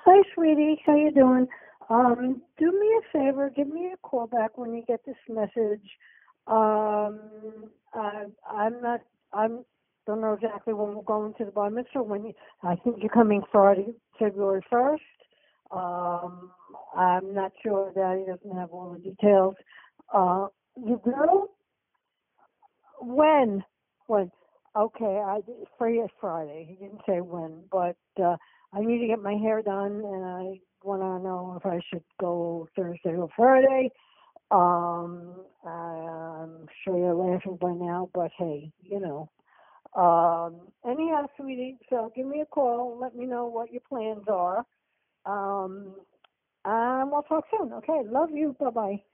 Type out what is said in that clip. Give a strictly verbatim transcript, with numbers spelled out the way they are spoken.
Hi, sweetie. How you doing? Um, do me a favor. Give me a call back when you get this message. Um, I, I'm not. I'm don't know exactly when we're going to the bar mitzvah. When you, I think you're coming Friday, February first. Um, I'm not sure that he doesn't have all the details. Uh, you do? When? When? Okay, I free as Friday. He didn't say when, but uh, I need to get my hair done, and I want to know if I should go Thursday or Friday. Um, I'm sure you're laughing by now, but hey, you know. Um, anyhow, sweetie, so give me a call. Let me know what your plans are. Um, and we'll talk soon. Okay, love you. Bye bye.